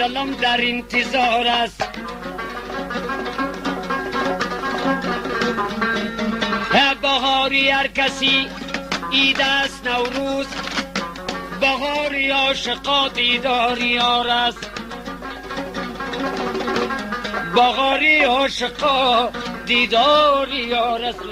دلم در انتظار است. بهاری هر کسی عید است نوروز، بهاری عاشقا دیدار یار است، بهاری عاشقا دیدار یار است.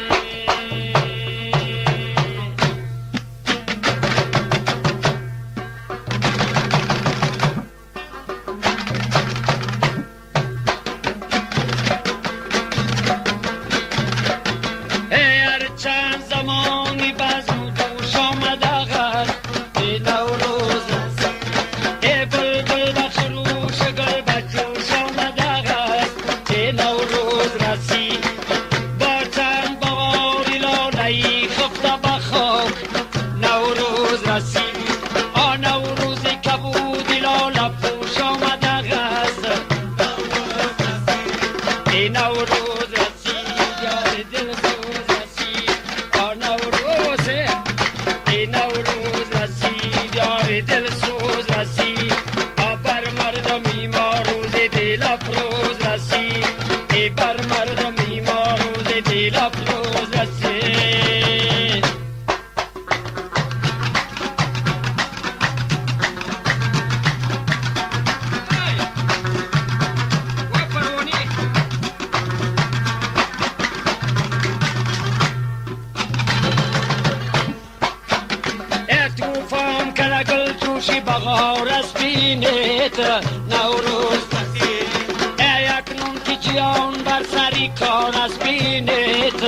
بهار است بینیت نوروز، اکنون که جیان بر سری کار است بینیت،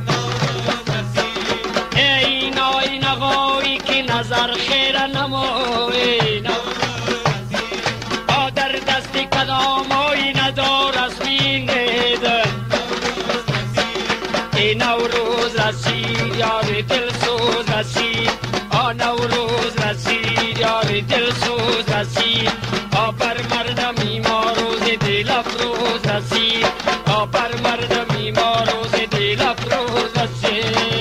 این آین آقایی که نظر خیر نمایی، در دست کدام آین دار است بینید، این نوروز رسید یار دل سوز رسید، نوروز رسید یار دل سوز رسید، بر مردمی ما روز دل افروز رسید، بر مردمی ما روز دل افروز رسید.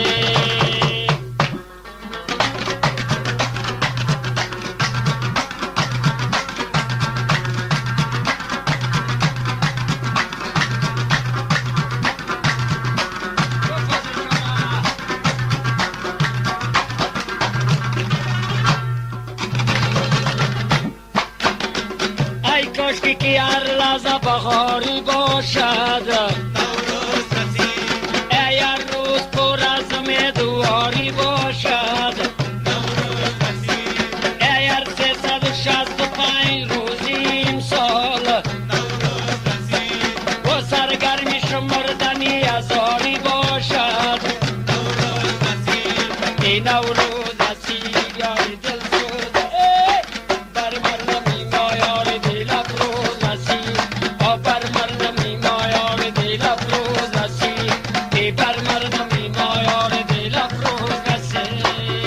کاشکی که هر لحظه بهاری باشد، نوروز رسید، ای هر روز پر از امیدواری باشد، نوروز رسید، ای هر 365 روزی امسال، نوروز رسید، و سرگرمی شمردنی هزاری باشد، نوروز رسید، ای نوروز رسید یار دل سوز، بر مردمی ما یار دل افروز رسید، بر مردمی ما یار دل افروز رسید، بر مردمی ما یار دل افروز رسید.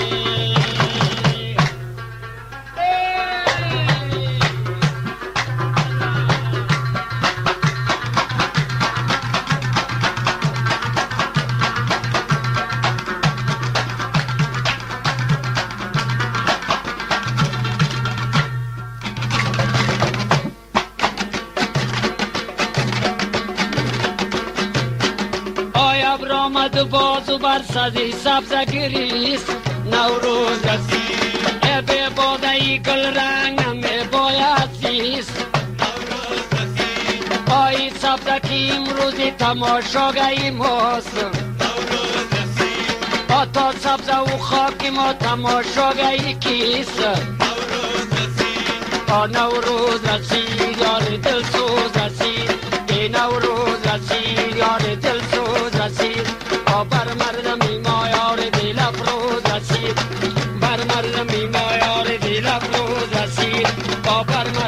آمد بازو بر سزی سبز گریست، نوروز رسید، به بادهی گل رنگ نمی باید زیست، نوروز رسید، آی سبز که امروزی تماشاگهی ماست، نوروز رسید، تا سبز و خاک ما تماشاگهی کیست، نوروز رسید، نوروز رسید یار دل سوز رسید، نوروز رسید یار دل سوز رسید، بر مردمی ما یار دل افروز رسید، بر مردمی ما یار دل افروز رسید، بر